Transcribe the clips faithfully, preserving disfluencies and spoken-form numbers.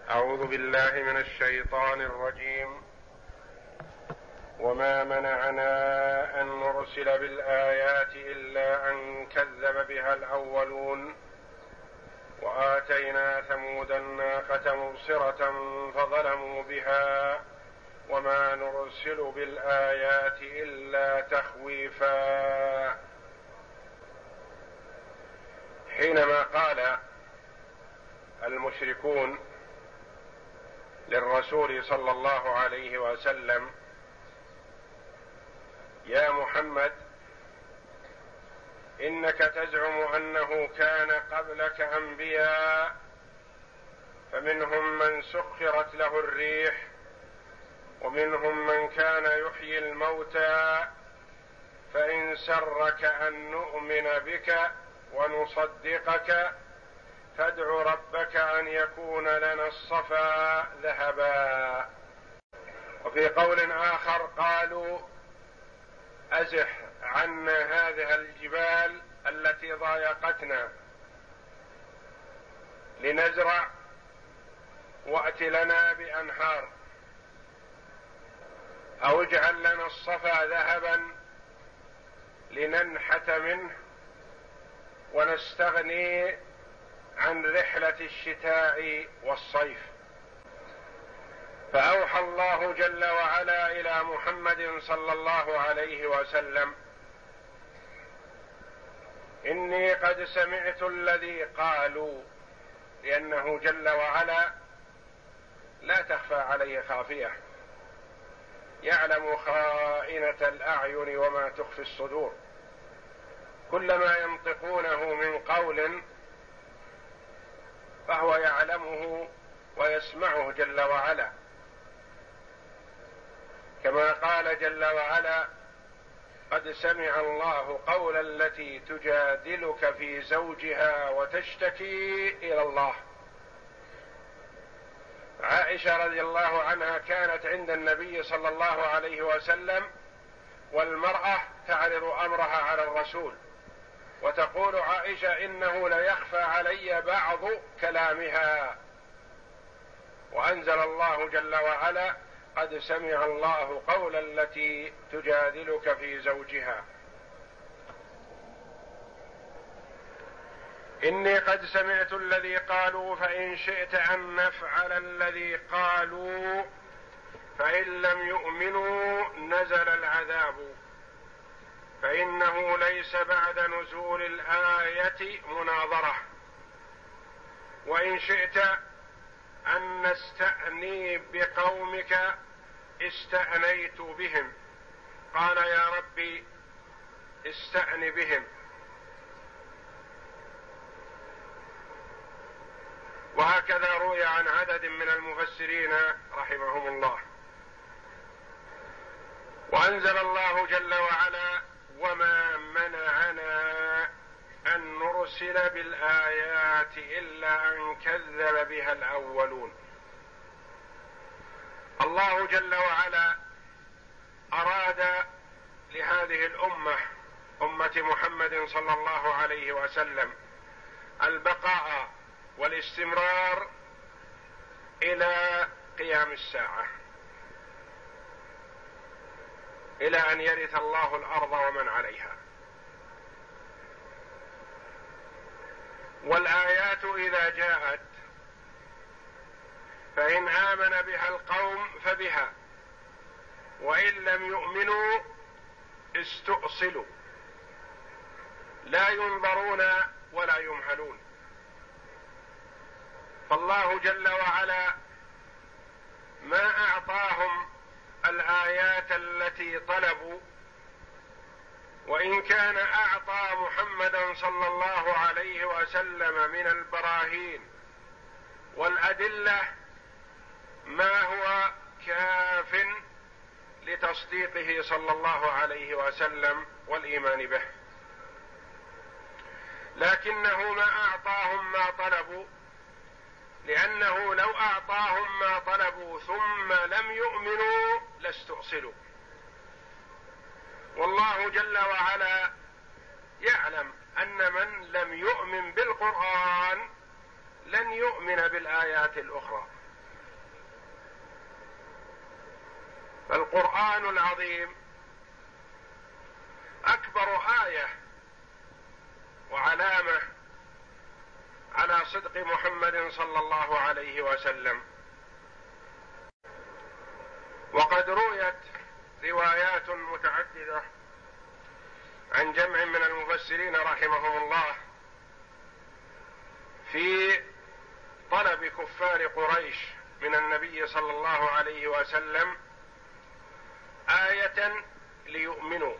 أعوذ بالله من الشيطان الرجيم. وما منعنا أن نرسل بالآيات إلا أن كذب بها الأولون وآتينا ثمود الناقة مبصرة فظلموا بها وما نرسل بالآيات إلا تخويفا. حينما قال المشركون للرسول صلى الله عليه وسلم: يا محمد، إنك تزعم أنه كان قبلك أنبياء فمنهم من سخرت له الريح ومنهم من كان يحيي الموتى، فإن سرك أن نؤمن بك ونصدقك فادع ربك أن يكون لنا الصفا ذهبا. وفي قول آخر قالوا: أزح عنا هذه الجبال التي ضايقتنا لنزرع وأت لنا بأنهار، أو اجعل لنا الصفا ذهبا لننحت منه ونستغني عن رحلة الشتاء والصيف. فأوحى الله جل وعلا إلى محمد صلى الله عليه وسلم: إني قد سمعت الذي قالوا، لأنه جل وعلا لا تخفى عليه خافية، يعلم خائنة الأعين وما تخفي الصدور. كل ما ينطقونه من قول فهو يعلمه ويسمعه جل وعلا، كما قال جل وعلا: قد سمع الله قول التي تجادلك في زوجها وتشتكي إلى الله. عائشة رضي الله عنها كانت عند النبي صلى الله عليه وسلم والمرأة تعرض أمرها على الرسول، وتقول عائشة: إنه ليخفى علي بعض كلامها. وأنزل الله جل وعلا: قد سمع الله قول التي تجادلك في زوجها. إني قد سمعت الذي قالوا فإن شئت أن نفعل الذي قالوا فإن لم يؤمنوا نزل العذاب، فإنه ليس بعد نزول الآية مناظرة. وإن شئت أن نستأني بقومك استأنيت بهم. قال: يا ربي استأن بهم. وهكذا روي عن عدد من المفسرين رحمهم الله. وأنزل الله جل وعلا: وما منعنا أن نرسل بالآيات إلا أن كذب بها الأولون. الله جل وعلا أراد لهذه الأمة، أمة محمد صلى الله عليه وسلم، البقاء والاستمرار إلى قيام الساعة، إلى أن يرث الله الأرض ومن عليها. والآيات إذا جاءت فإن آمن بها القوم فبها، وإن لم يؤمنوا استؤصلوا، لا ينظرون ولا يمهلون. فالله جل وعلا ما أعطاهم الآيات التي طلبوا، وإن كان أعطى محمدا صلى الله عليه وسلم من البراهين والأدلة ما هو كاف لتصديقه صلى الله عليه وسلم والإيمان به، لكنه ما أعطاهم ما طلبوا، لأنه لو أعطاهم ما طلبوا ثم لم يؤمنوا لاستؤصلوا. والله جل وعلا يعلم أن من لم يؤمن بالقرآن لن يؤمن بالآيات الأخرى، القرآن العظيم أكبر آية وعلامة على صدق محمد صلى الله عليه وسلم. وقد رويت روايات متعددة عن جمع من المفسرين رحمهم الله في طلب كفار قريش من النبي صلى الله عليه وسلم آية ليؤمنوا،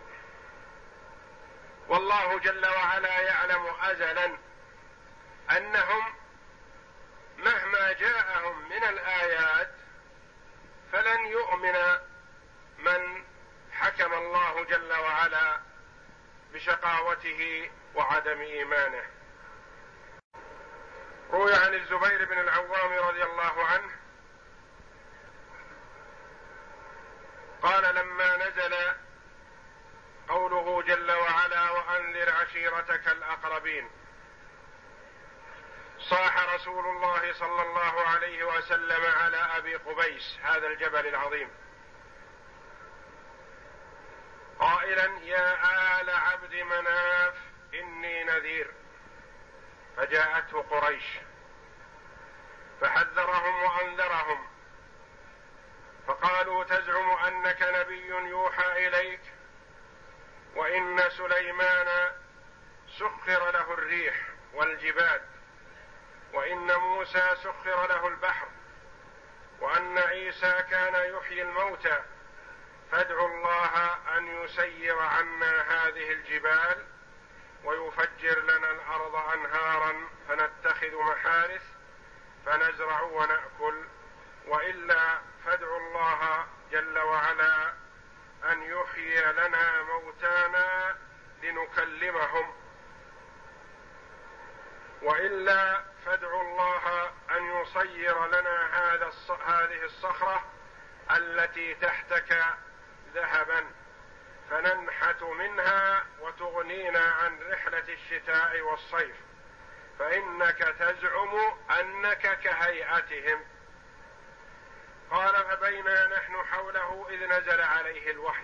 والله جل وعلا يعلم أزلا أنهم مهما جاءهم من الآيات فلن يؤمن من حكم الله جل وعلا بشقاوته وعدم إيمانه. روي عن الزبير بن العوام رضي الله عنه قال لما نزل قوله جل وعلا وأنذر عشيرتك الأقربين صاح رسول الله صلى الله عليه وسلم على أبي قبيس هذا الجبل العظيم قائلا يا آل عبد مناف إني نذير، فجاءته قريش فحذرهم وأنذرهم فقالوا تزعم أنك نبي يوحى إليك وإن سليمان سخر له الريح والجبال وإن موسى سخر له البحر وأن عيسى كان يحيي الموتى فادعوا الله أن يسير عنا هذه الجبال ويفجر لنا الأرض أنهارا فنتخذ محارث فنزرع ونأكل وإلا فادعوا الله جل وعلا أن يحيي لنا موتانا لنكلمهم وإلا فادعوا الله أن يصير لنا هذا هذه الصخرة التي تحتك ذهبا فننحت منها وتغنينا عن رحلة الشتاء والصيف فإنك تزعم أنك كهيئتهم. قال فبينا نحن حوله إذ نزل عليه الوحي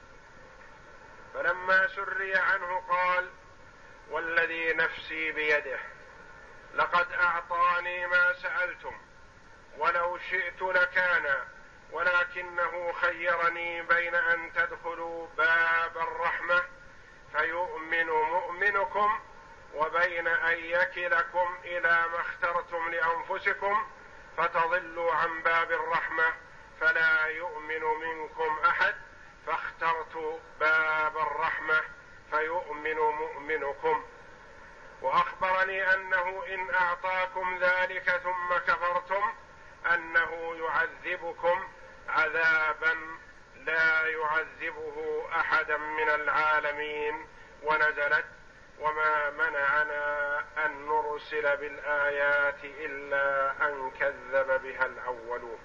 فلما سري عنه قال والذي نفسي بيده لقد أعطاني ما سألتم ولو شئت لكان ولكنه خيرني بين أن تدخلوا باب الرحمة فيؤمن مؤمنكم وبين أن يكلكم إلى ما اخترتم لأنفسكم فتضلوا عن باب الرحمة فلا يؤمن منكم أحد فاخترت باب الرحمة فيؤمن مؤمنكم. وأخبرني أنه إن أعطاكم ذلك ثم كفرتم أنه يعذبكم عذابا لا يعذبه أحدا من العالمين ونزلت وما منعنا أن نرسل بالآيات إلا أن كذب بها الأولون.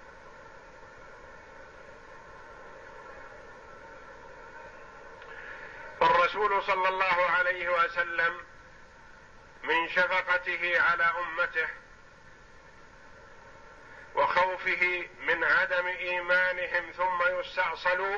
فالرسول صلى الله عليه وسلم من شفقته على أمته وخوفه من عدم إيمانهم ثم يستأصلوا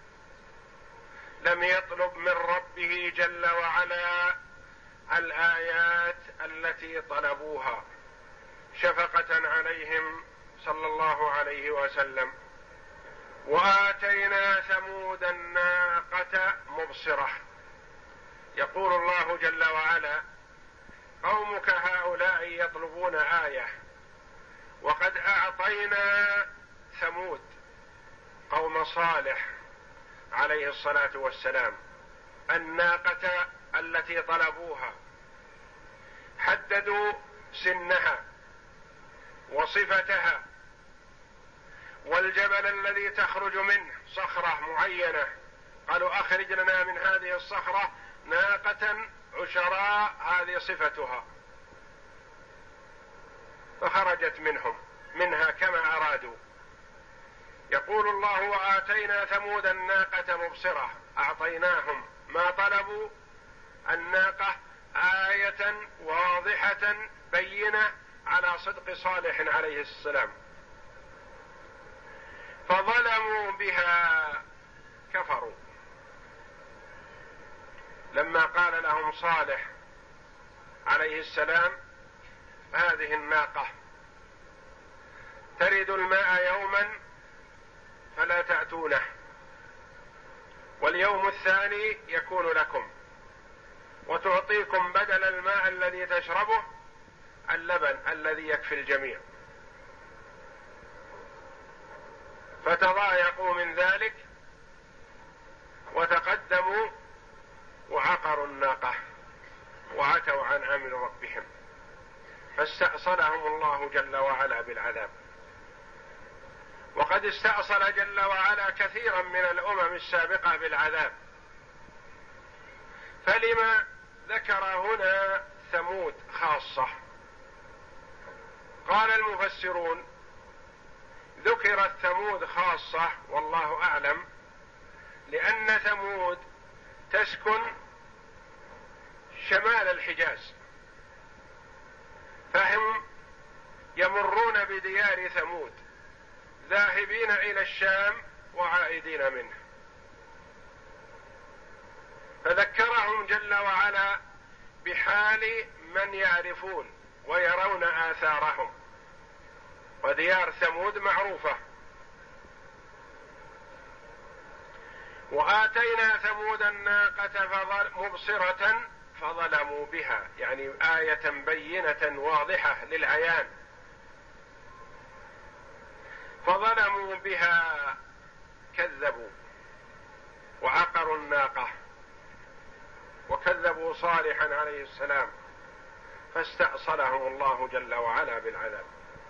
لم يطلب من ربه جل وعلا الآيات التي طلبوها شفقة عليهم صلى الله عليه وسلم. وآتينا ثمود الناقة مبصرة يقول الله جل وعلا قومك هؤلاء يطلبون آية وقد أعطينا ثمود قوم صالح عليه الصلاة والسلام الناقة التي طلبوها حددوا سنها وصفتها والجبل الذي تخرج منه صخرة معينة قالوا أخرج لنا من هذه الصخرة ناقة عشراء هذه صفتها فخرجت منهم منها كما أرادوا. يقول الله وآتينا ثمود الناقة مبصرة أعطيناهم ما طلبوا الناقة آية واضحة بينة على صدق صالح عليه السلام. فظلموا بها كفروا. لما قال لهم صالح عليه السلام هذه الناقة ترد الماء يوما فلا تأتونه، واليوم الثاني يكون لكم، وتعطيكم بدل الماء الذي تشربه اللبن الذي يكفي الجميع، فتضايقوا من ذلك وتقدموا وعقروا الناقة وعتوا عن أمر ربهم، فاستأصلهم الله جل وعلا بالعذاب. وقد استأصل جل وعلا كثيرا من الأمم السابقة بالعذاب، فلما ذكر هنا ثمود خاصة؟ قال المفسرون ذكرت ثمود خاصة والله أعلم لأن ثمود تسكن شمال الحجاز، فهم يمرون بديار ثمود ذاهبين إلى الشام وعائدين منه، فذكرهم جل وعلا بحال من يعرفون ويرون آثارهم، وديار ثمود معروفة. وآتينا ثمود الناقة مبصرة فظلموا بها، يعني آية بينة واضحة للعيان، فظلموا بها كذبوا وعقروا الناقة وكذبوا صالحا عليه السلام، فاستأصلهم الله جل وعلا بالعذاب.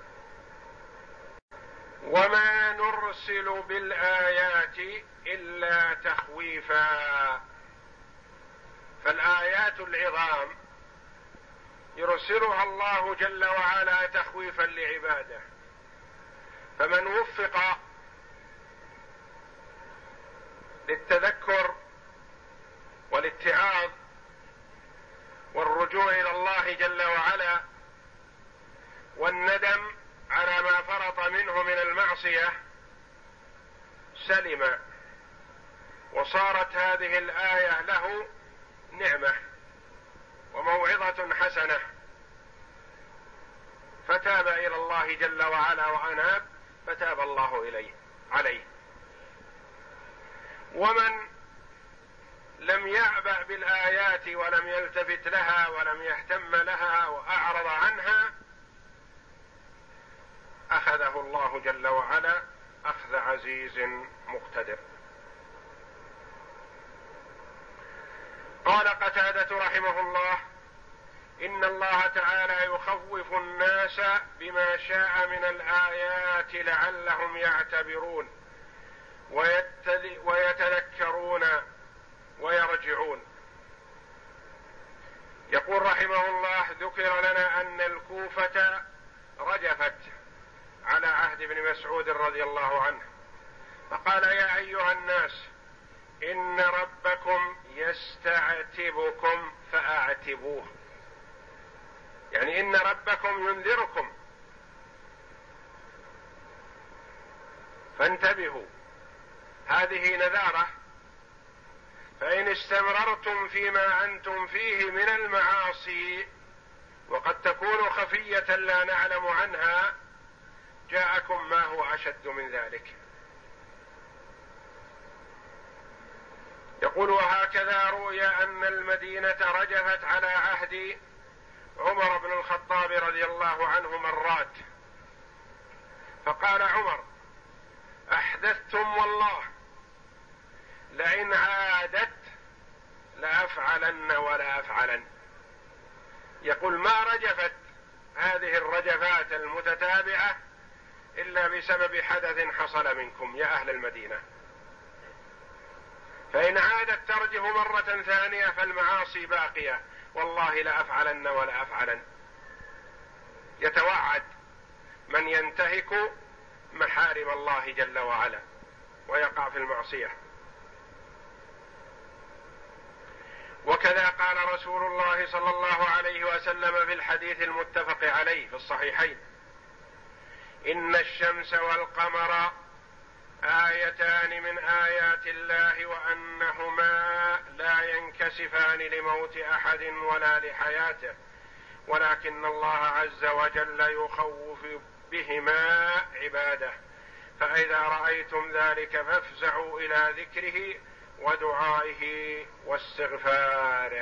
وما نرسل بالآيات إلا تخويفا، فالآيات العظام يرسلها الله جل وعلا تخويفا لعباده، فمن وفق للتذكر والاتعاظ والرجوع إلى الله جل وعلا والندم على ما فرط منه من المعصية سلم، وصارت هذه الآية له نعمة وموعظة حسنة، فتاب إلى الله جل وعلا وأناب فتاب الله إليه عليه. ومن لم يعبأ بالآيات ولم يلتفت لها ولم يهتم لها وأعرض عنها أخذه الله جل وعلا أخذ عزيز مقتدر. قال قتادة رحمه الله إن الله تعالى يخوف الناس بما شاء من الآيات لعلهم يعتبرون ويتذكرون ويرجعون. يقول رحمه الله ذكر لنا أن الكوفة رجفت على عهد ابن مسعود رضي الله عنه، فقال يا أيها الناس إن ربكم يستعتبكم فأعتبوه، يعني إن ربكم ينذركم فانتبهوا، هذه نذارة، فإن استمررتم فيما أنتم فيه من المعاصي وقد تكون خفية لا نعلم عنها جاءكم ما هو أشد من ذلك. يقول وهكذا رؤي أن المدينة رجفت على عهد عمر بن الخطاب رضي الله عنه مرات، فقال عمر أحدثتم والله لئن عادت لأفعلن ولا أفعلن. يقول ما رجفت هذه الرجفات المتتابعة إلا بسبب حدث حصل منكم يا أهل المدينة، فإن عادت ترجف مرة ثانية فالمعاصي باقية، والله لأفعلن ولا أفعلن. يتوعد من ينتهك محارم الله جل وعلا ويقع في المعصية. وكذا قال رسول الله صلى الله عليه وسلم في الحديث المتفق عليه في الصحيحين إن الشمس والقمر آيتان من آيات الله وأنهما لا ينكسفان لموت أحد ولا لحياته، ولكن الله عز وجل يخوف بهما عباده، فإذا رأيتم ذلك فافزعوا إلى ذكره ودعائه واستغفاره.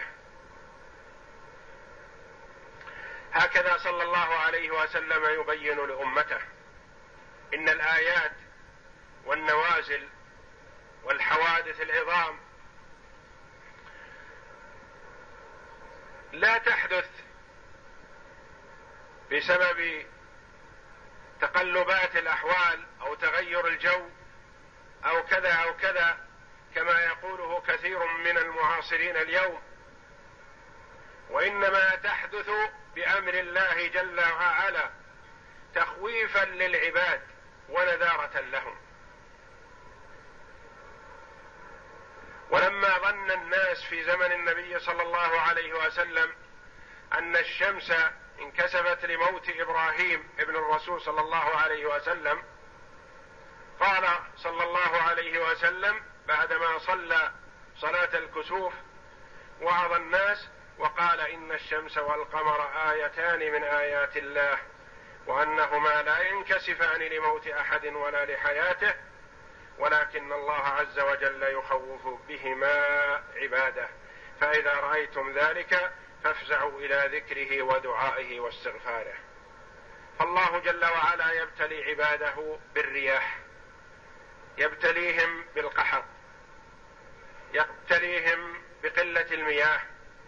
هكذا صلى الله عليه وسلم يبين لأمته إن الآيات والنوازل والحوادث العظام لا تحدث بسبب تقلبات الأحوال أو تغير الجو أو كذا أو كذا كما يقوله كثير من المعاصرين اليوم، وإنما تحدث بأمر الله جل وعلا تخويفا للعباد ونذارة لهم. ولما ظن الناس في زمن النبي صلى الله عليه وسلم أن الشمس انكسفت لموت إبراهيم ابن الرسول صلى الله عليه وسلم، قال صلى الله عليه وسلم بعدما صلى صلاة الكسوف وعظ الناس وقال: إن الشمس والقمر آيتان من آيات الله وأنهما لا ينكسفان لموت أحد ولا لحياته، ولكن الله عز وجل يخوف بهما عباده، فإذا رأيتم ذلك فافزعوا إلى ذكره ودعائه واستغفاره. فالله جل وعلا يبتلي عباده بالرياح، يبتليهم بالقحط، يبتليهم بقلة المياه،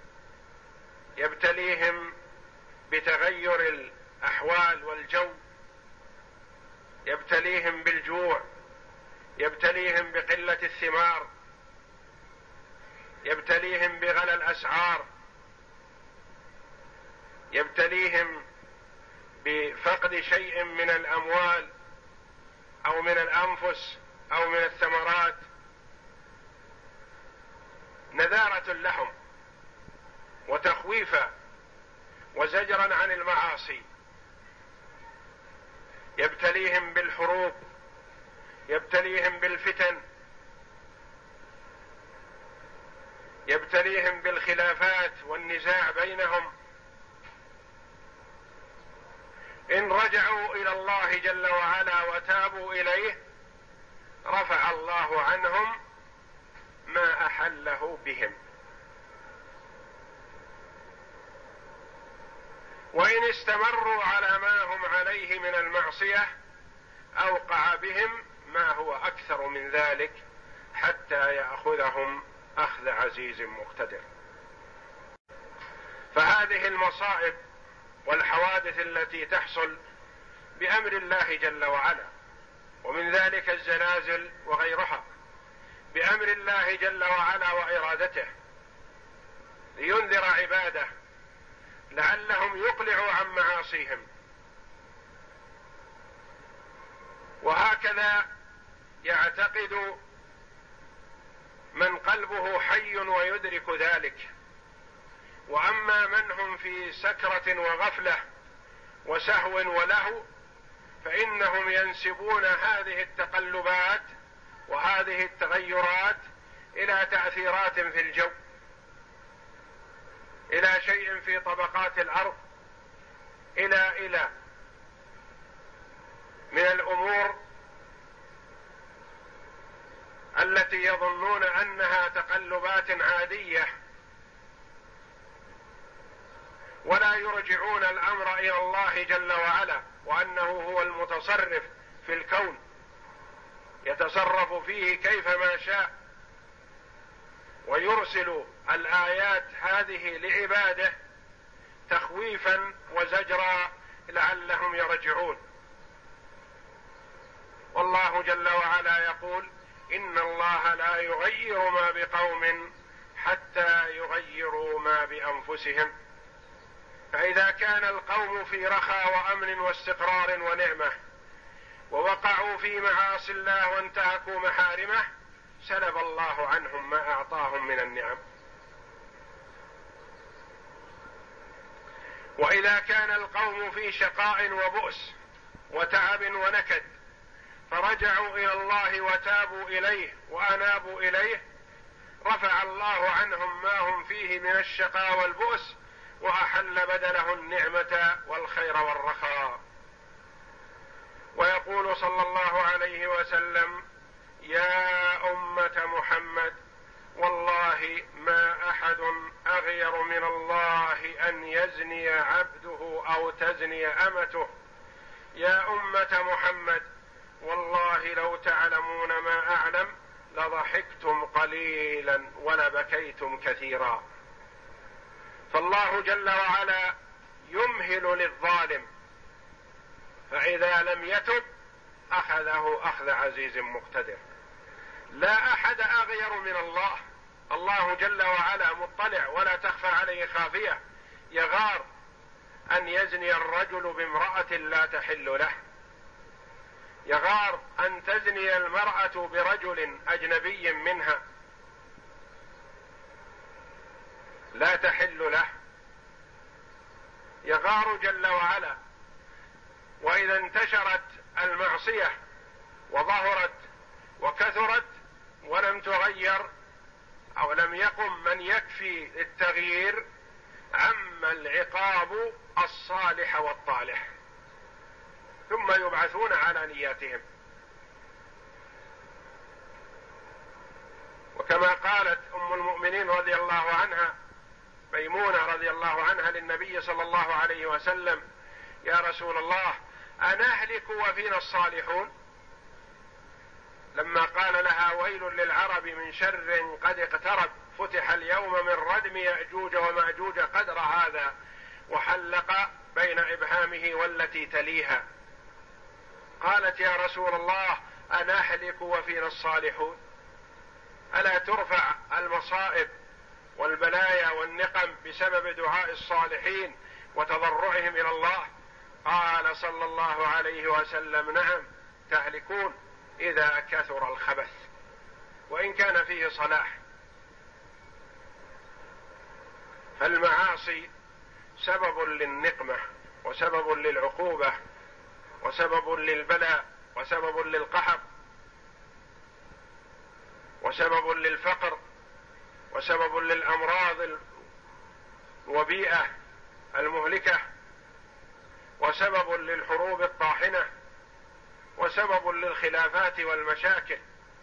يبتليهم بتغير الأحوال والجو، يبتليهم بالجوع، يبتليهم بقلة الثمار، يبتليهم بغلاء الأسعار، يبتليهم بفقد شيء من الأموال أو من الأنفس أو من الثمرات، نذارة لهم وتخويفا وزجرا عن المعاصي. يبتليهم بالحروب، يبتليهم بالفتن، يبتليهم بالخلافات والنزاع بينهم. إن رجعوا إلى الله جل وعلا وتابوا إليه رفع الله عنهم ما أحله بهم، وإن استمروا على ما هم عليه من المعصية أوقع بهم ما هو أكثر من ذلك حتى يأخذهم أخذ عزيز مقتدر. فهذه المصائب والحوادث التي تحصل بأمر الله جل وعلا، ومن ذلك الزلازل وغيرها بأمر الله جل وعلا وإرادته، لينذر عباده لعلهم يقلعوا عن معاصيهم. وهكذا يعتقد من قلبه حي ويدرك ذلك. وأما من هم في سكرة وغفلة وسهو ولهو فإنهم ينسبون هذه التقلبات وهذه التغيرات إلى تأثيرات في الجو، إلى شيء في طبقات الأرض، إلى إلى من الأمور التي يظنون أنها تقلبات عادية، ولا يرجعون الأمر إلى الله جل وعلا وأنه هو المتصرف في الكون يتصرف فيه كيفما شاء، ويرسل الآيات هذه لعباده تخويفا وزجرا لعلهم يرجعون. والله جل وعلا يقول: إن الله لا يغير ما بقوم حتى يغيروا ما بأنفسهم. فإذا كان القوم في رخاء وأمن واستقرار ونعمة ووقعوا في معاصي الله وانتهكوا محارمه سلب الله عنهم ما أعطاهم من النعم. وإذا كان القوم في شقاء وبؤس وتعب ونكد فرجعوا رجعوا إلى الله وتابوا إليه وأنابوا إليه رفع الله عنهم ما هم فيه من الشقاء والبؤس، وأحل بدله النعمة والخير والرخاء. ويقول صلى الله عليه وسلم: يا أمة محمد، والله ما أحد أغير من الله أن يزني عبده أو تزني أمته. يا أمة محمد، والله لو تعلمون ما أعلم لضحكتم قليلا ولبكيتم كثيرا. فالله جل وعلا يمهل للظالم، فإذا لم يتب أخذه أخذ عزيز مقتدر. لا أحد أغير من الله. الله جل وعلا مطلع ولا تخفى عليه خافية. يغار أن يزني الرجل بامرأة لا تحل له، يغار أن تزني المرأة برجل أجنبي منها لا تحل له، يغار جل وعلا. وإذا انتشرت المعصية وظهرت وكثرت ولم تغير أو لم يقم من يكفي التغيير، عم العقاب الصالح والطالح، ثم يبعثون على نياتهم. وكما قالت أم المؤمنين رضي الله عنها ميمونة رضي الله عنها للنبي صلى الله عليه وسلم: يا رسول الله، أنهلك وفينا الصالحون؟ لما قال لها: ويل للعرب من شر قد اقترب، فتح اليوم من ردم يأجوج ومأجوج قدر هذا، وحلق بين إبهامه والتي تليها. قالت: يا رسول الله، أنهلك وفينا الصالحون؟ ألا ترفع المصائب والبلايا والنقم بسبب دعاء الصالحين وتضرعهم إلى الله؟ قال صلى الله عليه وسلم: نعم، تهلكون إذا كثر الخبث وإن كان فيه صلاح. فالمعاصي سبب للنقمة وسبب للعقوبة وسبب للبلاء وسبب للقحط وسبب للفقر وسبب للأمراض الوبيئة المهلكة وسبب للحروب الطاحنة وسبب للخلافات والمشاكل.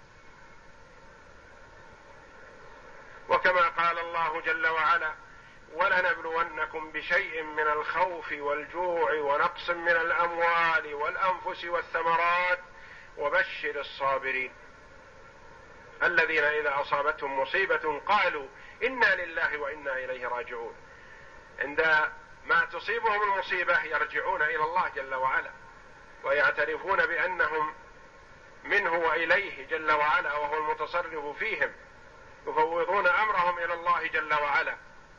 وكما قال الله جل وعلا: ولنبلونكم بشيء من الخوف والجوع ونقص من الأموال والأنفس والثمرات وبشر الصابرين الذين إذا أصابتهم مصيبة قالوا إنا لله وإنا إليه راجعون. عندما تصيبهم المصيبة يرجعون إلى الله جل وعلا ويعترفون بأنهم منه وإليه جل وعلا وهو المتصرف فيهم، يفوضون أمرهم إلى الله جل وعلا.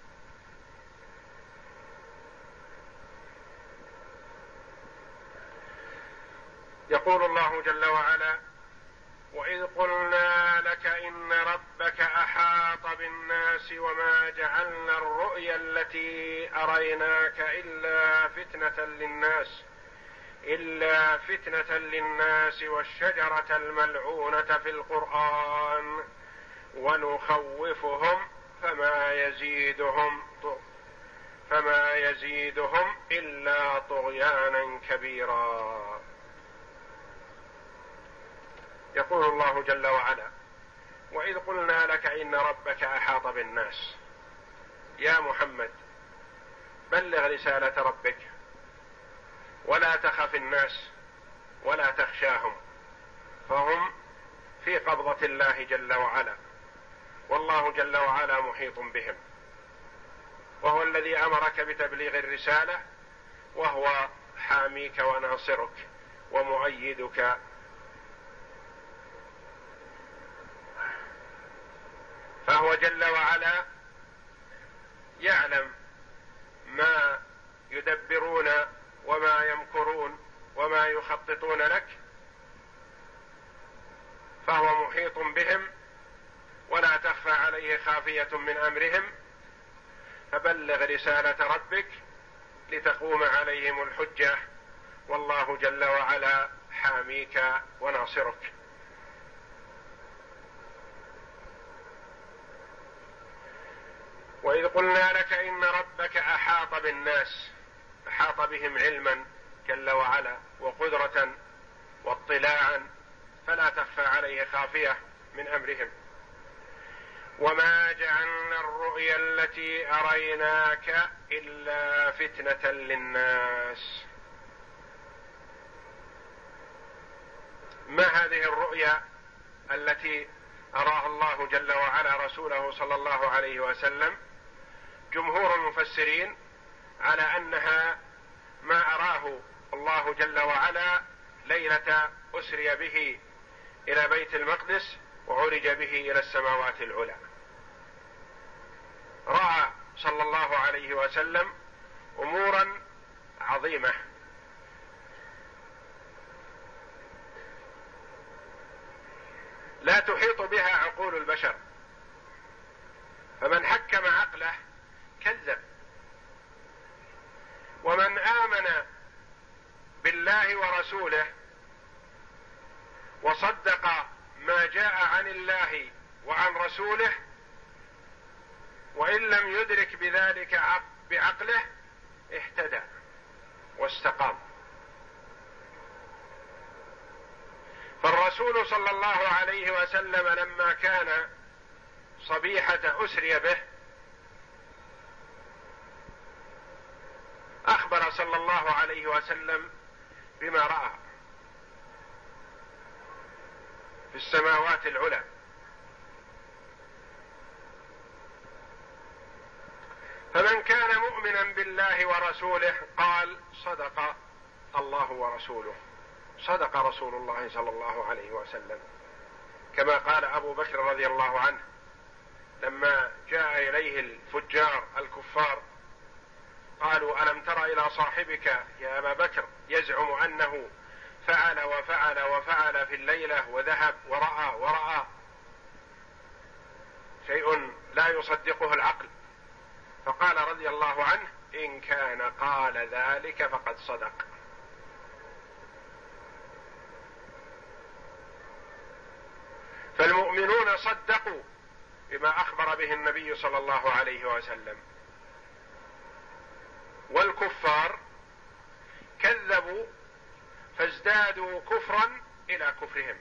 يقول الله جل وعلا: وإذ قلنا لك إن ربك أحاط بالناس وما جعلنا الرؤيا التي أريناك إلا فتنة للناس إلا فتنة للناس والشجرة الملعونة في القرآن ونخوفهم فما يزيدهم فما يزيدهم إلا طغيانا كبيرا. يقول الله جل وعلا: وإذ قلنا لك إن ربك أحاط بالناس. يا محمد، بلغ رسالة ربك ولا تخف الناس ولا تخشاهم، فهم في قبضة الله جل وعلا، والله جل وعلا محيط بهم، وهو الذي أمرك بتبليغ الرسالة، وهو حاميك وناصرك ومؤيدك. فهو جل وعلا يعلم ما يدبرون وما يمكرون وما يخططون لك، فهو محيط بهم ولا تخفى عليه خافية من أمرهم. فبلغ رسالة ربك لتقوم عليهم الحجة، والله جل وعلا حاميك وناصرك. وإذ قلنا لك إن ربك أحاط بالناس، أحاط بهم علما جل وعلا وقدرة واطلاعا، فلا تخفى عليه خافية من أمرهم. وما جعلنا الرؤيا التي أريناك إلا فتنة للناس. ما هذه الرؤيا التي أراها الله جل وعلا رسوله صلى الله عليه وسلم؟ جمهور المفسرين على أنها ما أراه الله جل وعلا ليلة أسري به إلى بيت المقدس وعرج به إلى السماوات العلى. رأى صلى الله عليه وسلم أمورا عظيمة لا تحيط بها عقول البشر، فمن حكم عقله كذب، ومن آمن بالله ورسوله وصدق ما جاء عن الله وعن رسوله وإن لم يدرك بذلك بعقله اهتدى واستقام. فالرسول صلى الله عليه وسلم لما كان صبيحة أسري به أخبر صلى الله عليه وسلم بما رأى في السماوات العلى. فمن كان مؤمنا بالله ورسوله قال صدق الله ورسوله، صدق رسول الله صلى الله عليه وسلم، كما قال أبو بكر رضي الله عنه لما جاء إليه الفجار الكفار قالوا ألم تر إلى صاحبك يا أبا بكر يزعم أنه فعل وفعل وفعل في الليلة وذهب ورأى ورأى شيء لا يصدقه العقل. فقال رضي الله عنه إن كان قال ذلك فقد صدق. فالمؤمنون صدقوا بما أخبر به النبي صلى الله عليه وسلم، والكفار كذبوا فازدادوا كفرا إلى كفرهم.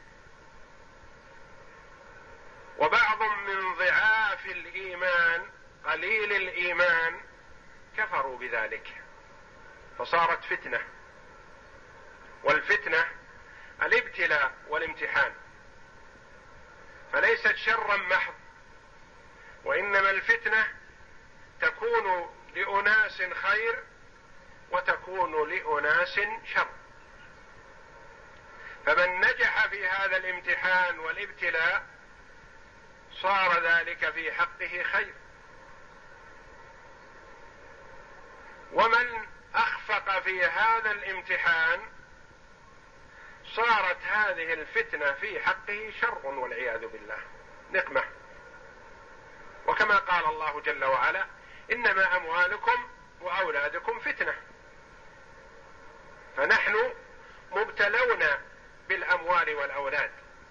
وبعض من ضعاف الإيمان قليل الإيمان كفروا بذلك فصارت فتنة. والفتنة الابتلاء والامتحان، فليست شرا محض، وإنما الفتنة تكون لأناس خير وتكون لأناس شر. فمن نجح في هذا الامتحان والابتلاء صار ذلك في حقه خير، ومن أخفق في هذا الامتحان صارت هذه الفتنة في حقه شر والعياذ بالله، نقمة. وكما قال الله جل وعلا إنما أموالكم وأولادكم فتنة. فنحن مبتلون بالأموال والأولاد،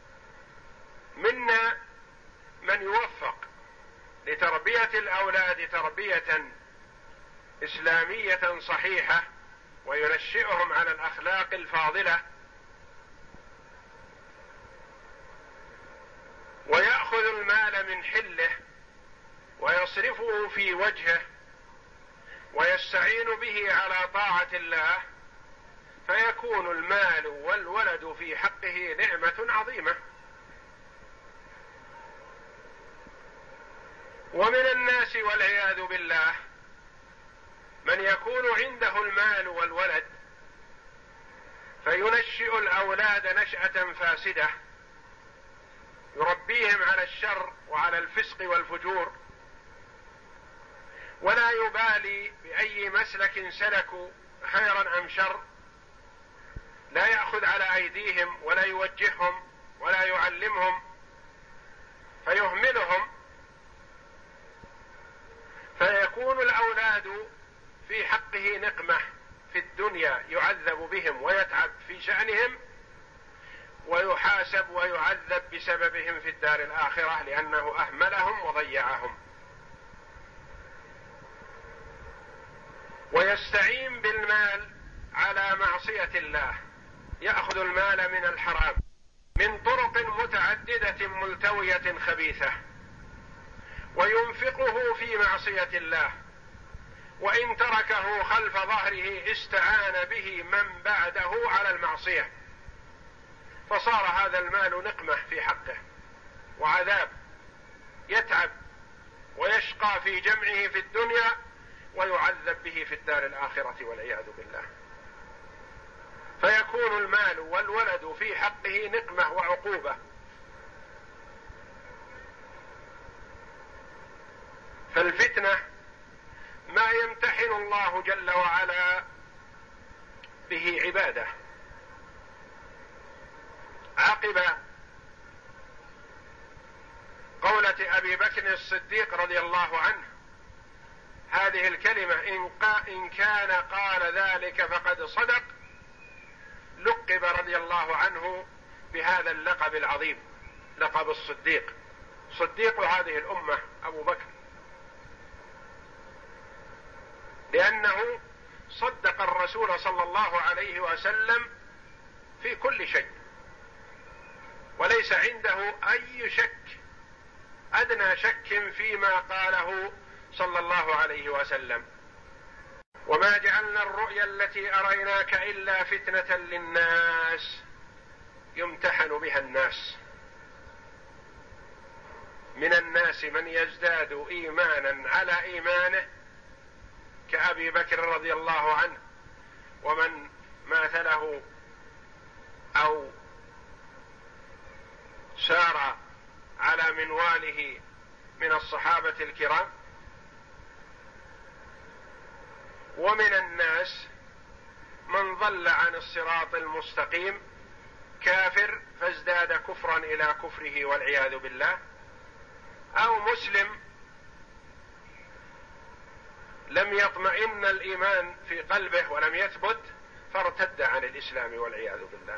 منا من يوفق لتربية الأولاد تربية إسلامية صحيحة وينشئهم على الأخلاق الفاضلة، ويأخذ المال من حله ويصرفه في وجهه ويستعين به على طاعة الله، فيكون المال والولد في حقه نعمة عظيمة. ومن الناس والعياذ بالله من يكون عنده المال والولد فينشئ الأولاد نشأة فاسدة يربيهم على الشر وعلى الفسق والفجور، ولا يبالي بأي مسلك سلكوا خيرا أم شر، لا يأخذ على أيديهم ولا يوجههم ولا يعلمهم فيهملهم، فيكون الأولاد في حقه نقمة في الدنيا يعذب بهم ويتعب في شأنهم، ويحاسب ويعذب بسببهم في الدار الآخرة لأنه أهملهم وضيعهم. ويستعين بالمال على معصية الله، يأخذ المال من الحرام من طرق متعددة ملتوية خبيثة وينفقه في معصية الله، وإن تركه خلف ظهره استعان به من بعده على المعصية، فصار هذا المال نقمة في حقه وعذاب، يتعب ويشقى في جمعه في الدنيا ويعذب به في الدار الآخرة والعياذ بالله. فيكون المال والولد في حقه نقمة وعقوبة. فالفتنة ما يمتحن الله جل وعلا به عباده. عقب قولة أبي بكر الصديق رضي الله عنه هذه الكلمة إن كان قال ذلك فقد صدق، لقب رضي الله عنه بهذا اللقب العظيم، لقب الصديق، صديق هذه الأمة أبو بكر، لأنه صدق الرسول صلى الله عليه وسلم في كل شيء، وليس عنده أي شك، أدنى شك فيما قاله صلى الله عليه وسلم. وما جعلنا الرؤيا التي أريناك إلا فتنة للناس يمتحن بها الناس، من الناس من يزداد إيمانا على إيمانه كأبي بكر رضي الله عنه، ومن ماثله أو سار على منواله من الصحابة الكرام، ومن الناس من ضل عن الصراط المستقيم كافر فازداد كفرا إلى كفره والعياذ بالله، أو مسلم لم يطمئن الإيمان في قلبه ولم يثبت فارتد عن الإسلام والعياذ بالله،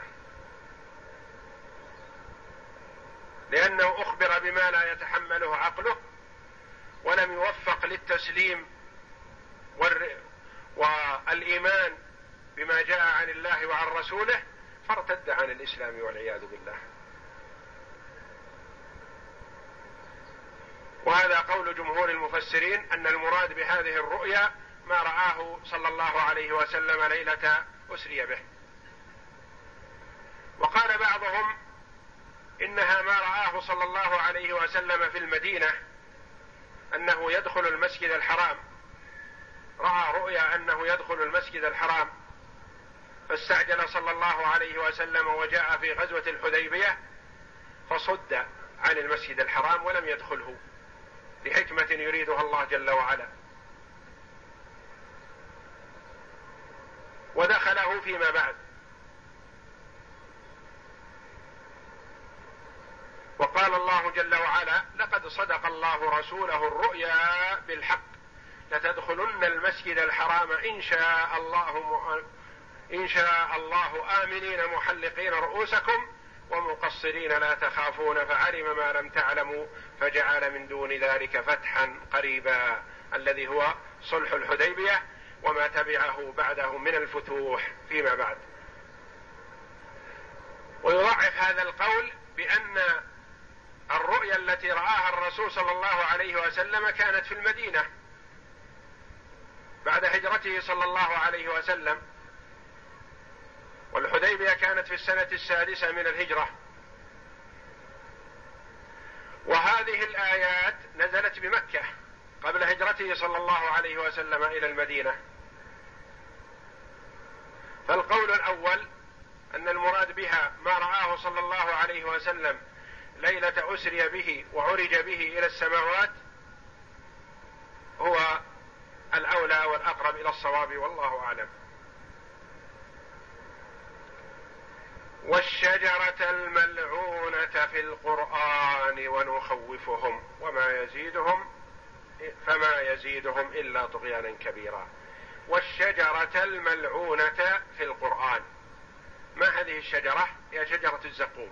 لأنه أخبر بما لا يتحمله عقله ولم يوفق للتسليم والإيمان بما جاء عن الله وعن رسوله فارتد عن الإسلام والعياذ بالله. وهذا قول جمهور المفسرين أن المراد بهذه الرؤيا ما رآه صلى الله عليه وسلم ليلة أسري به. وقال بعضهم إنها ما رآه صلى الله عليه وسلم في المدينة أنه يدخل المسجد الحرام، رأى رؤيا أنه يدخل المسجد الحرام فاستعجل صلى الله عليه وسلم وجاء في غزوة الحديبية فصد عن المسجد الحرام ولم يدخله لحكمة يريدها الله جل وعلا، ودخله فيما بعد. وقال الله جل وعلا لقد صدق الله رسوله الرؤيا بالحق لتدخلن المسجد الحرام إن شاء الله إن شاء الله آمنين محلقين رؤوسكم ومقصرين لا تخافون فعلم ما لم تعلموا فجعل من دون ذلك فتحا قريبا، الذي هو صلح الحديبية وما تبعه بعده من الفتوح فيما بعد. ويضعف هذا القول بأن الرؤيا التي رآها الرسول صلى الله عليه وسلم كانت في المدينة بعد هجرته صلى الله عليه وسلم، والحديبية كانت في السنة السادسة من الهجرة. وهذه الآيات نزلت بمكة قبل هجرته صلى الله عليه وسلم إلى المدينة. فالقول الأول أن المراد بها ما رآه صلى الله عليه وسلم ليلة أسري به وعرج به إلى السماوات هو الأولى والأقرب إلى الصواب والله أعلم. والشجرة الملعونة في القرآن ونخوفهم وما يزيدهم فما يزيدهم إلا طغيانا كبيرا. والشجرة الملعونة في القرآن، ما هذه الشجرة؟ هي شجرة الزقوم،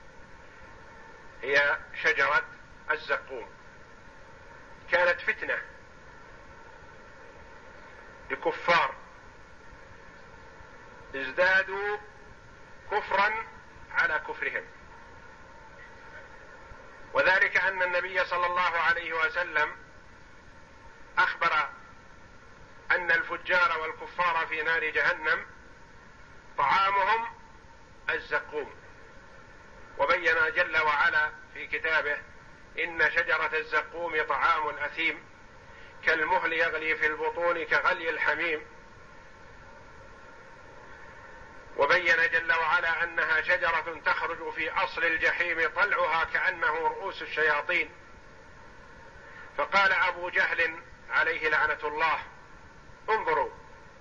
هي شجرة الزقوم. كانت فتنة لكفار ازدادوا كفرا على كفرهم، وذلك أن النبي صلى الله عليه وسلم أخبر أن الفجار والكفار في نار جهنم طعامهم الزقوم، وبين جل وعلا في كتابه: إن شجرة الزقوم طعام أثيم كالمهل يغلي في البطون كغلي الحميم. وبين جل وعلا أنها شجرة تخرج في أصل الجحيم طلعها كأنه رؤوس الشياطين. فقال أبو جهل عليه لعنة الله: انظروا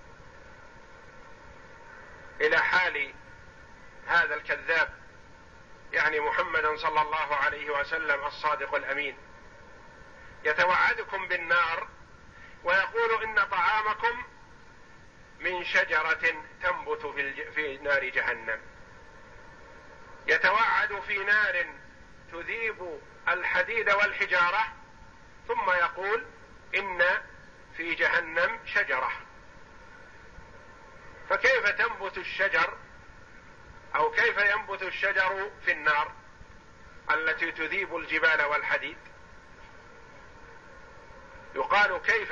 إلى حال هذا الكذاب، يعني محمدا صلى الله عليه وسلم الصادق الأمين، يتوعدكم بالنار ويقول إن طعامكم من شجرة تنبت في نار جهنم. يتوعد في نار تذيب الحديد والحجارة، ثم يقول إن في جهنم شجرة. فكيف تنبت الشجر أو كيف ينبت الشجر في النار التي تذيب الجبال والحديد؟ يقال كيف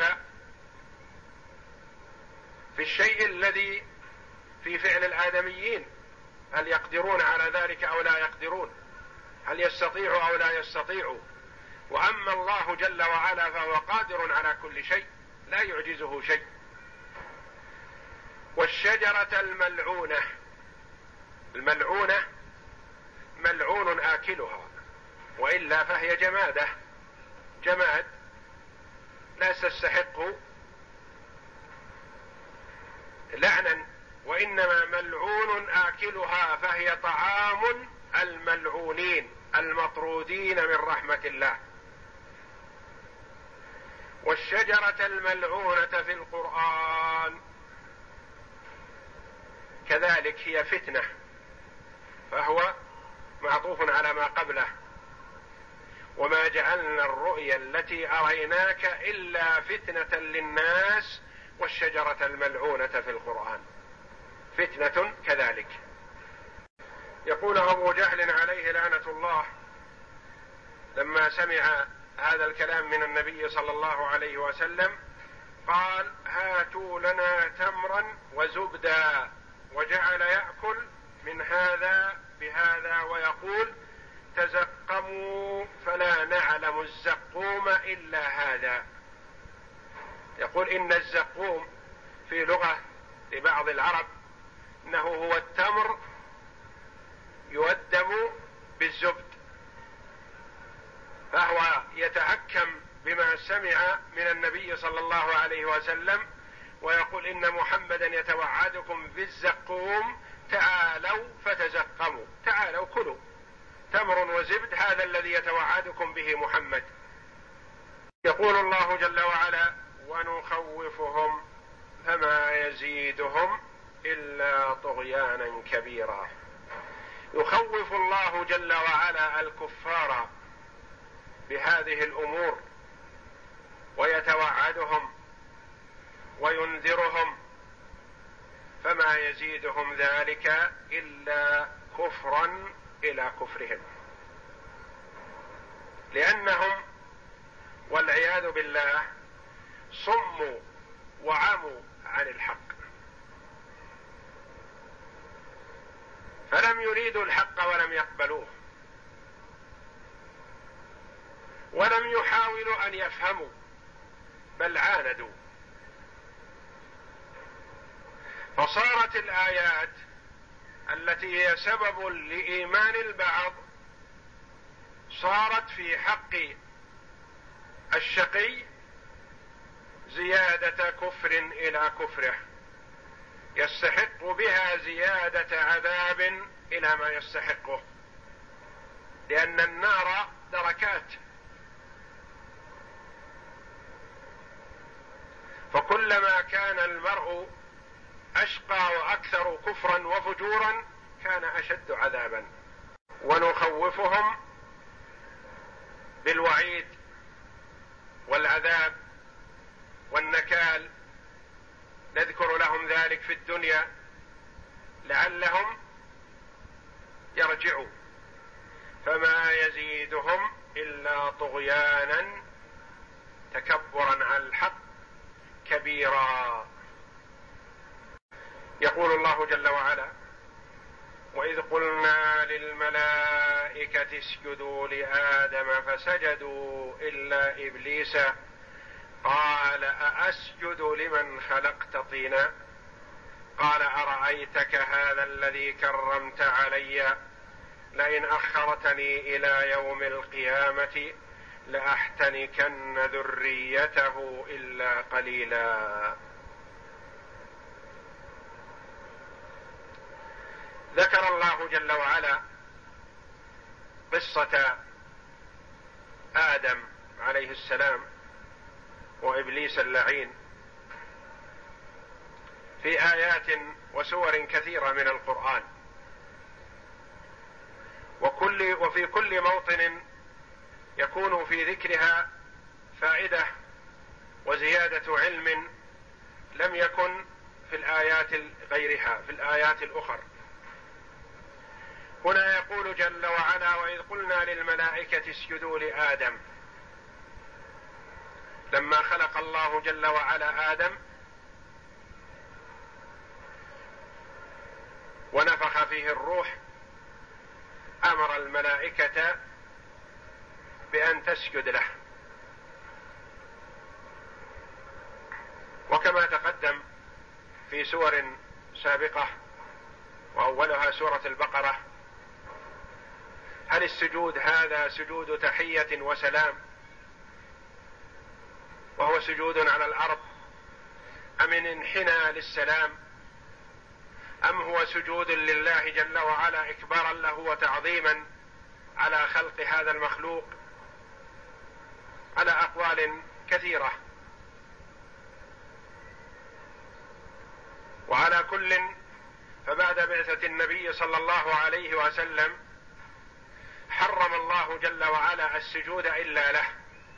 في الشيء الذي في فعل الآدميين، هل يقدرون على ذلك أو لا يقدرون؟ هل يستطيعوا أو لا يستطيعوا؟ وأما الله جل وعلا فهو قادر على كل شيء، لا يعجزه شيء. والشجرة الملعونة، الملعونة ملعون آكلها، وإلا فهي جمادة، جماد لا تستحق لعنا، وإنما ملعون آكلها، فهي طعام الملعونين المطرودين من رحمة الله. والشجرة الملعونة في القرآن كذلك هي فتنة، فهو معطوف على ما قبله: وما جعلنا الرؤيا التي أريناك إلا فتنة للناس والشجرة الملعونة في القرآن فتنة كذلك. يقول أبو جهل عليه لعنة الله لما سمع هذا الكلام من النبي صلى الله عليه وسلم قال: هاتوا لنا تمرا وزبدا، وجعل يأكل من هذا بهذا ويقول: تزقموا فلا نعلم الزقوم إلا هذا. يقول إن الزقوم في لغة لبعض العرب إنه هو التمر يودم بالزبد، فهو يتهكم بما سمع من النبي صلى الله عليه وسلم ويقول إن محمدا يتوعدكم بالزقوم، تعالوا فتزقموا، تعالوا كلوا تمر وزبد، هذا الذي يتوعدكم به محمد. يقول الله جل وعلا: ونخوفهم فما يزيدهم إلا طغيانا كبيرا. يخوف الله جل وعلا الكفار بهذه الأمور ويتوعدهم وينذرهم، فما يزيدهم ذلك إلا كفرا إلى كفرهم، لأنهم والعياذ بالله صموا وعموا عن الحق، فلم يريدوا الحق ولم يقبلوه، ولم يحاولوا أن يفهموا، بل عاندوا. فصارت الآيات التي هي سبب لإيمان البعض صارت في حق الشقي زيادة كفر إلى كفره، يستحق بها زيادة عذاب إلى ما يستحقه، لأن النار دركات، فكلما كان المرء أشقى وأكثر كفرا وفجورا كان أشد عذابا. ونخوفهم بالوعيد والعذاب والنكال، نذكر لهم ذلك في الدنيا لعلهم يرجعوا، فما يزيدهم إلا طغيانا تكبرا على الحق كبيرا. يقول الله جل وعلا: وإذ قلنا للملائكة اسجدوا لآدم فسجدوا إلا إبليس قال أأسجد لمن خلقت طينا قال أرأيتك هذا الذي كرمت علي لئن أخرتني إلى يوم القيامة لأحتنكن ذريته إلا قليلا. ذكر الله جل وعلا قصة آدم عليه السلام وإبليس اللعين في آيات وسور كثيرة من القرآن، وكل وفي كل موطن يكون في ذكرها فائدة وزيادة علم لم يكن في الآيات غيرها في الآيات الأخرى. هنا يقول جل وعلا: وإذ قلنا للملائكة اسجدوا لآدم، لما خلق الله جل وعلا آدم ونفخ فيه الروح أمر الملائكة بأن تسجد له، وكما تقدم في سور سابقة وأولها سورة البقرة، هل السجود هذا سجود تحية وسلام وهو سجود على الأرض، أم انحنى للسلام، أم هو سجود لله جل وعلا إكبارا له وتعظيما على خلق هذا المخلوق؟ على أقوال كثيرة. وعلى كل، فبعد بعثة النبي صلى الله عليه وسلم حرم الله جل وعلا السجود إلا له،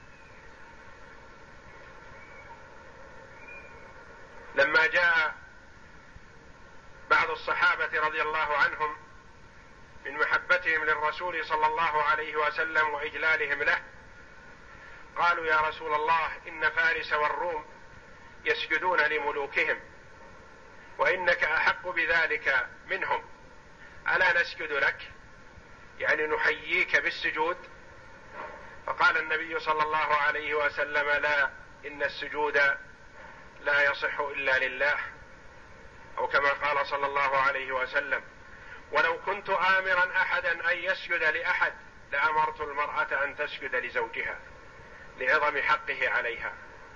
لما جاء بعض الصحابة رضي الله عنهم من محبتهم للرسول صلى الله عليه وسلم وإجلالهم له، قالوا: يا رسول الله، إن فارس والروم يسجدون لملوكهم وإنك أحق بذلك منهم، ألا نسجد لك؟ يعني نحييك بالسجود. فقال النبي صلى الله عليه وسلم: لا، إن السجود لا يصح إلا لله، أو كما قال صلى الله عليه وسلم: ولو كنت آمرا أحدا أن يسجد لأحد لأمرت المرأة أن تسجد لزوجها لعظم حقه عليها.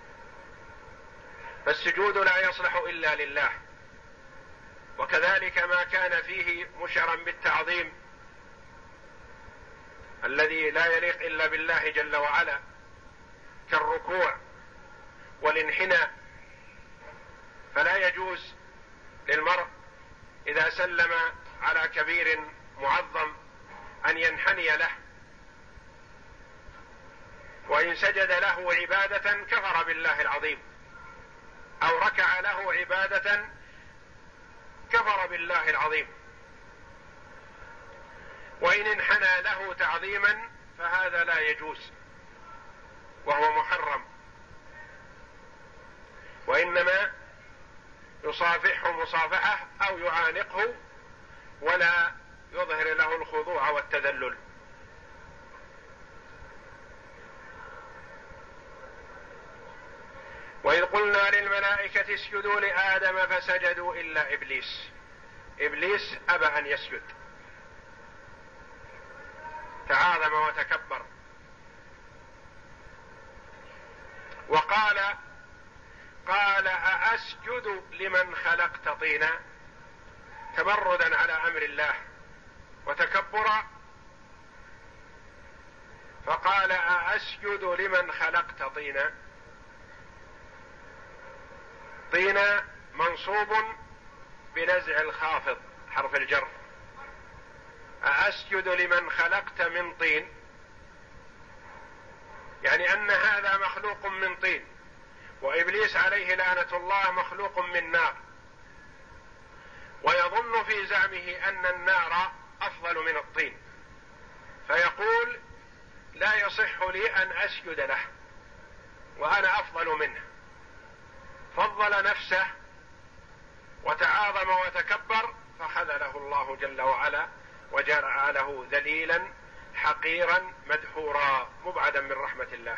فالسجود لا يصلح إلا لله، وكذلك ما كان فيه مشعرا بالتعظيم الذي لا يليق إلا بالله جل وعلا، كالركوع والانحناء، فلا يجوز للمرء إذا سلم على كبير معظم أن ينحني له، وإن سجد له عبادة كفر بالله العظيم، أو ركع له عبادة كفر بالله العظيم، وإن انحنى له تعظيما فهذا لا يجوز وهو محرم، وإنما يصافحه مصافحة أو يعانقه ولا يظهر له الخضوع والتذلل. وإذ قلنا للملائكة اسجدوا لآدم فسجدوا إلا إبليس، إبليس أبى أن يسجد، تعاظم وتكبر، وقال قال أأسجد لمن خلقت طينا، تمردا على أمر الله وتكبرا، فقال أأسجد لمن خلقت طينا. طينا منصوب بنزع الخافض حرف الجر، أأسجد لمن خلقت من طين، يعني أن هذا مخلوق من طين، وإبليس عليه لعنة الله مخلوق من نار، ويظن في زعمه أن النار أفضل من الطين، فيقول لا يصح لي أن أسجد له وأنا أفضل منه، فضل نفسه وتعاظم وتكبر، فخذله الله جل وعلا وجعله ذليلا حقيرا مدحورا مبعدا من رحمة الله.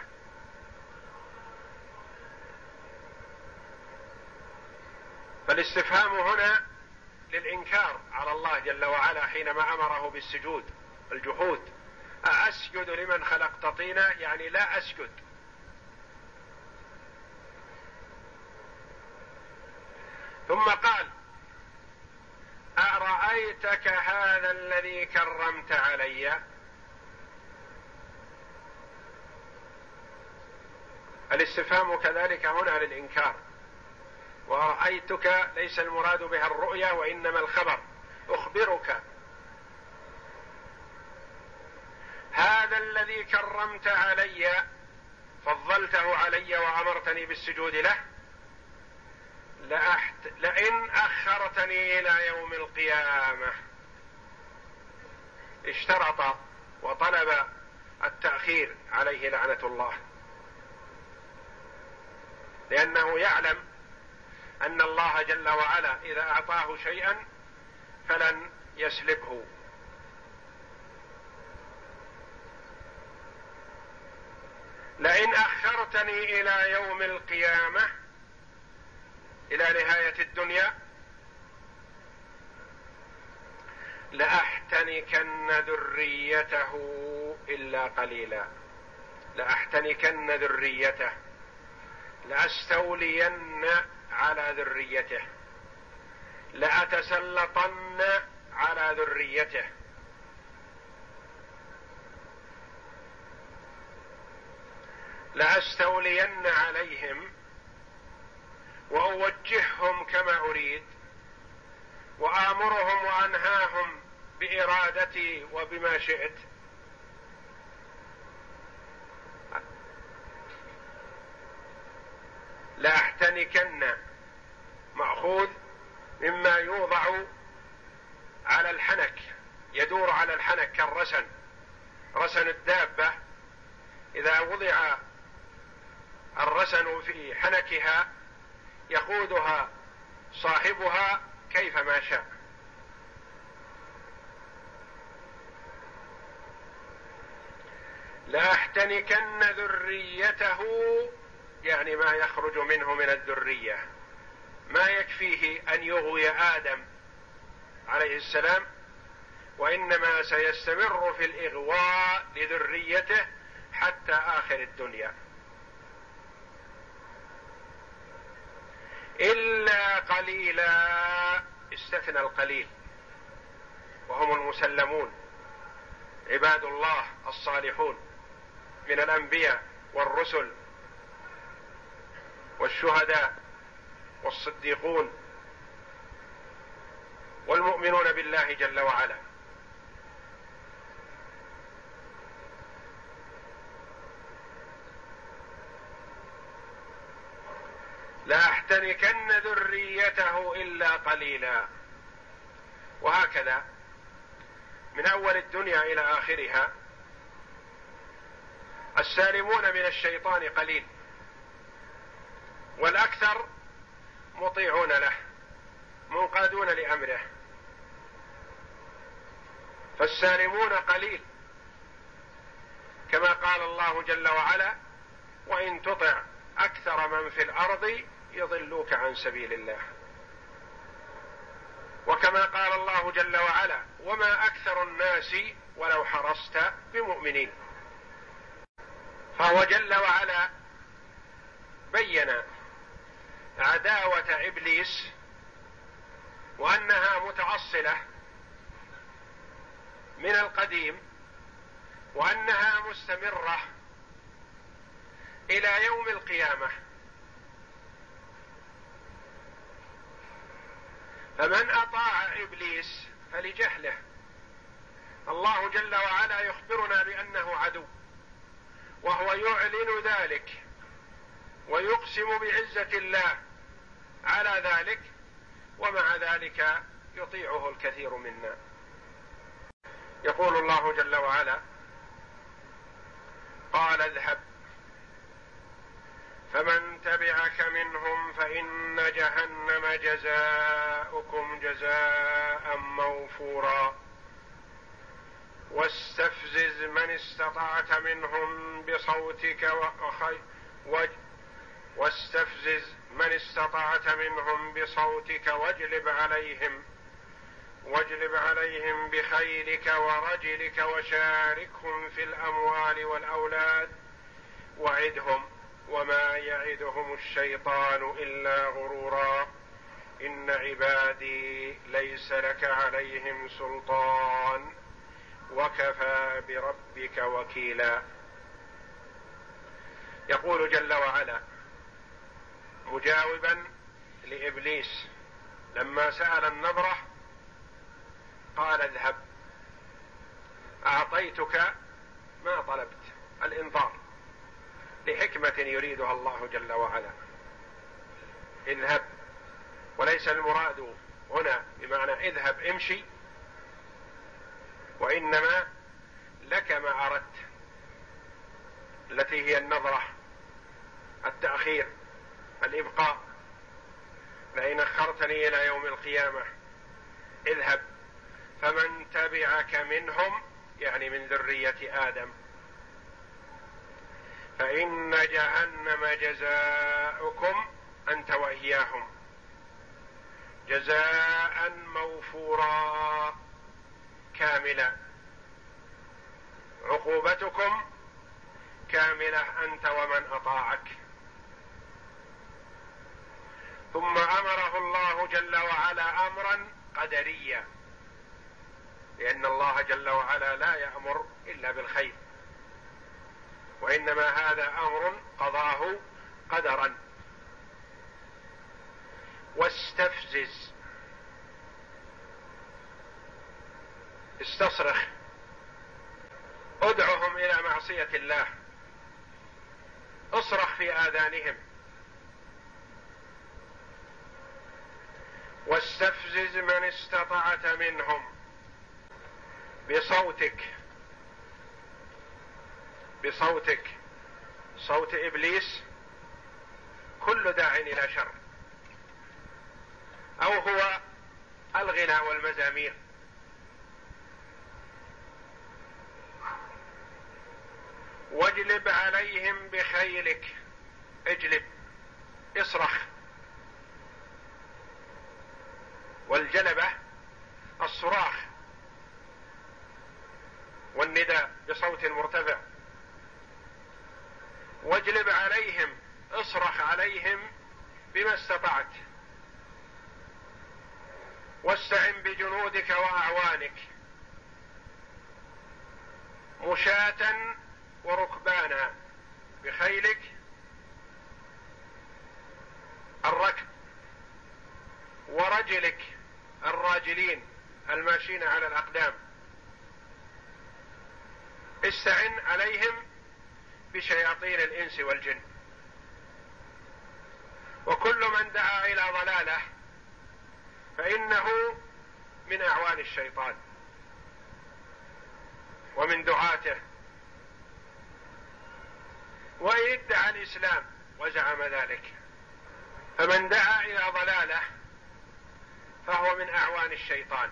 فالاستفهام هنا للإنكار على الله جل وعلا حينما أمره بالسجود، الجحود. أأسجد لمن خلقت طينا، يعني لا أسجد. ثم قال أرأيتك هذا الذي كرمت علي. الاستفهام كذلك هنا للإنكار، ورأيتك ليس المراد بها الرؤيا وإنما الخبر، أخبرك هذا الذي كرمت علي، فضلته علي وأمرتني بالسجود له، لأحت... لئن أخرتني إلى يوم القيامة. اشترط وطلب التأخير عليه لعنة الله، لأنه يعلم أن الله جل وعلا إذا أعطاه شيئا فلن يسلبه. لئن أخرتني إلى يوم القيامة، إلى نهاية الدنيا، لأحتنكن ذريته إلا قليلا. لأحتنكن ذريته، لأستولين على ذريته، لأتسلطن على ذريته. لأستولين عليهم وأوجههم كما أريد، وآمرهم وأنهاهم بإرادتي وبما شئت. لأحتنكن مأخوذ مما يوضع على الحنك، يدور على الحنك كالرسن، رسن الدابة إذا وضع الرسن في حنكها يقودها صاحبها كيفما شاء. لأحتنكن ذريته، يعني ما يخرج منه من الذرية. ما يكفيه أن يغوي آدم عليه السلام، وإنما سيستمر في الإغواء لذريته حتى آخر الدنيا. إلا قليلا، استثنى القليل، وهم المسلمون عباد الله الصالحون من الأنبياء والرسل والشهداء والصديقون والمؤمنون بالله جل وعلا. لأحتنكن ذريته إلا قليلا. وهكذا من أول الدنيا إلى آخرها السالمون من الشيطان قليل، والأكثر مطيعون له منقادون لأمره. فالسالمون قليل، كما قال الله جل وعلا: وإن تطع أكثر من في الأرض يضلوك عن سبيل الله. وكما قال الله جل وعلا: وما أكثر الناس ولو حرصت بمؤمنين. فهو جل وعلا بين عداوة إبليس وأنها متأصلة من القديم، وأنها مستمرة إلى يوم القيامة. فمن أطاع إبليس فلجهله، الله جل وعلا يخبرنا بأنه عدو، وهو يعلن ذلك ويقسم بعزة الله على ذلك، ومع ذلك يطيعه الكثير منا. يقول الله جل وعلا: قال اذهب فمن تبعك منهم فإن جهنم جزاؤكم جزاء موفورا واستفزز من استطعت منهم بصوتك وخي وج واستفزز من استطعت منهم بصوتك واجلب عليهم واجلب عليهم بخيلك ورجلك وشاركهم في الأموال والأولاد وعدهم وما يعدهم الشيطان إلا غرورا إن عبادي ليس لك عليهم سلطان وكفى بربك وكيلا. يقول جل وعلا مجاوبا لإبليس لما سأل النظرة قال اذهب، أعطيتك ما طلبت، الإنظار لحكمة يريدها الله جل وعلا. اذهب، وليس المراد هنا بمعنى اذهب امشي، وإنما لك ما أردت، التي هي النظرة، التأخير، الإبقاء. لئن أخرتني إلى يوم القيامة اذهب فمن تبعك منهم، يعني من ذرية آدم، فإن جهنم جزاؤكم أنت وإياهم جزاء موفورا كاملا، عقوبتكم كاملة أنت ومن أطاعك. ثم أمره الله جل وعلا أمرا قدريا، لأن الله جل وعلا لا يأمر إلا بالخير، وإنما هذا أمر قضاه قدرا. واستفزز، استصرخ، ادعهم إلى معصية الله، اصرخ في آذانهم. واستفزز من استطعت منهم بصوتك، بصوتك، صوت إبليس كل داع إلى شر، أو هو الغناء والمزامير. واجلب عليهم بخيلك، اجلب، اصرخ. والجلبة الصراخ والنداء بصوت مرتفع. واجلب عليهم، اصرخ عليهم بما استطعت. واستعن بجنودك وأعوانك مشاة وركبانا، بخيلك الركب، ورجلك الراجلين الماشين على الأقدام. استعن عليهم بشياطين الإنس والجن. وكل من دعا إلى ضلاله فإنه من أعوان الشيطان ومن دعاته. وإن ادعى الإسلام وزعم ذلك، فمن دعا إلى ضلاله فهو من أعوان الشيطان.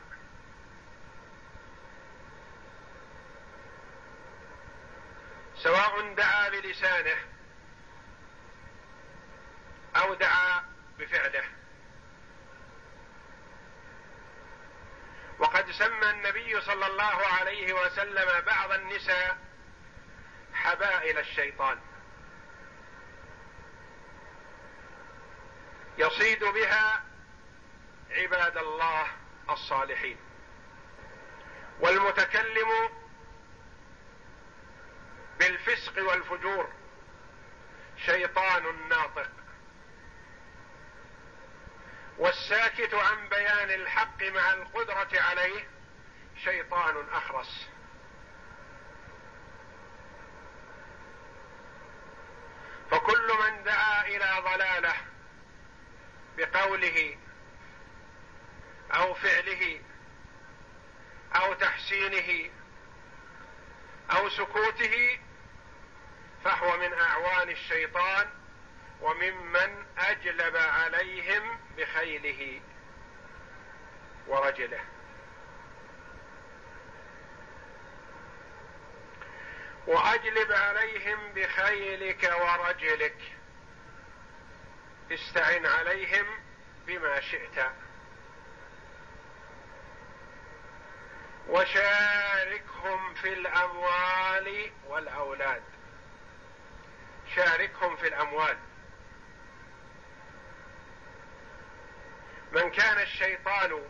سواء دعا بلسانه أو دعا بفعله. وقد سمى النبي صلى الله عليه وسلم بعض النساء حبائل الشيطان، يصيد بها عباد الله الصالحين. والمتكلم بالفسق والفجور شيطان ناطق، والساكت عن بيان الحق مع القدرة عليه شيطان أخرس. فكل من دعا إلى ضلاله بقوله أو فعله أو تحسينه أو سكوته فهو من أعوان الشيطان وممن أجلب عليهم بخيله ورجله. وأجلب عليهم بخيلك ورجلك، استعن عليهم بما شئت. وشاركهم في الأموال والأولاد، شاركهم في الأموال. من كان الشيطان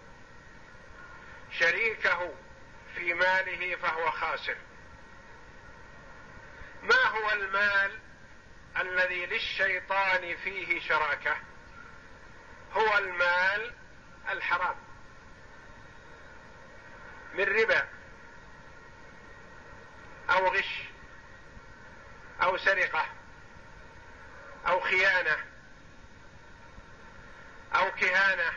شريكه في ماله فهو خاسر. ما هو المال الذي للشيطان فيه شراكة؟ هو المال الحرام من ربا أو غش أو سرقة أو خيانة أو كهانة.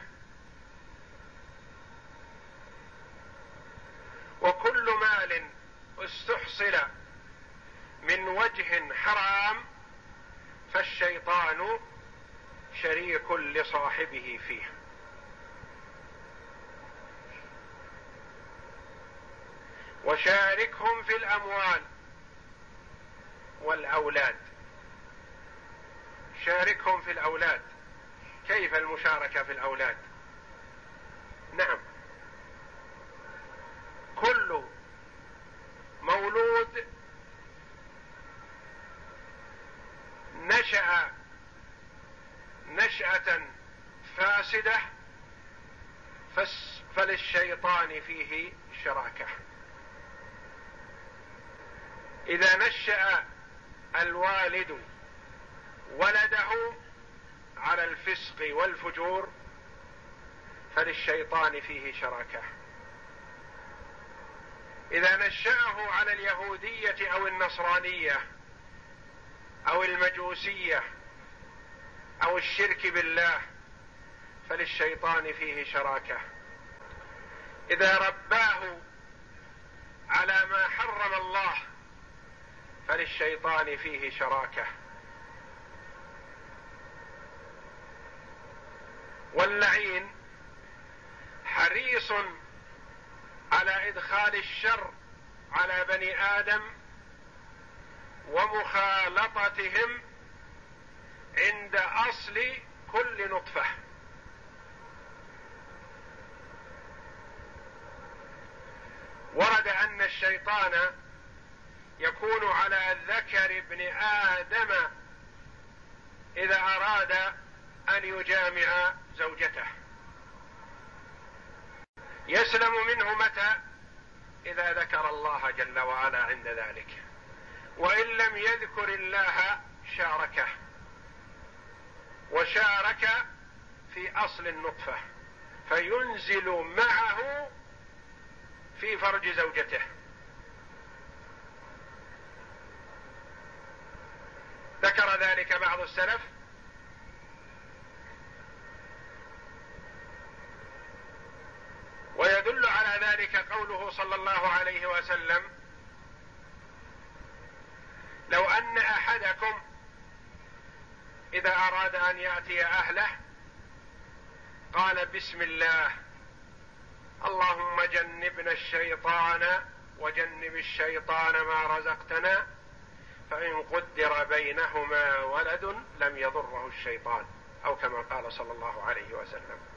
وكل مال استحصل من وجه حرام فالشيطان شريك لصاحبه فيه. وشاركهم في الأموال والأولاد. شاركهم في الأولاد. كيف المشاركة في الأولاد؟ نعم، كل مولود نشأ نشأة فاسدة فللشيطان فيه شراكة. إذا نشأ الوالد ولده على الفسق والفجور فللشيطان فيه شراكة. إذا نشأه على اليهودية أو النصرانية أو المجوسية أو الشرك بالله فللشيطان فيه شراكة. إذا رباه على ما حرم الله فللشيطان فيه شراكة. واللعين حريص على إدخال الشر على بني آدم ومخالطتهم عند أصل كل نطفة. ورد أن الشيطان يكون على ذكر ابن آدم إذا أراد أن يجامع زوجته، يسلم منه متى؟ إذا ذكر الله جل وعلا عند ذلك، وإن لم يذكر الله شاركه، وشارك في أصل النطفة فينزل معه في فرج زوجته. ذكر ذلك بعض السلف ويدل على ذلك قوله صلى الله عليه وسلم: لو أن أحدكم إذا أراد أن يأتي أهله قال بسم الله اللهم جنبنا الشيطان وجنب الشيطان ما رزقتنا، فإن قدر بينهما ولد لم يضره الشيطان، أو كما قال صلى الله عليه وسلم.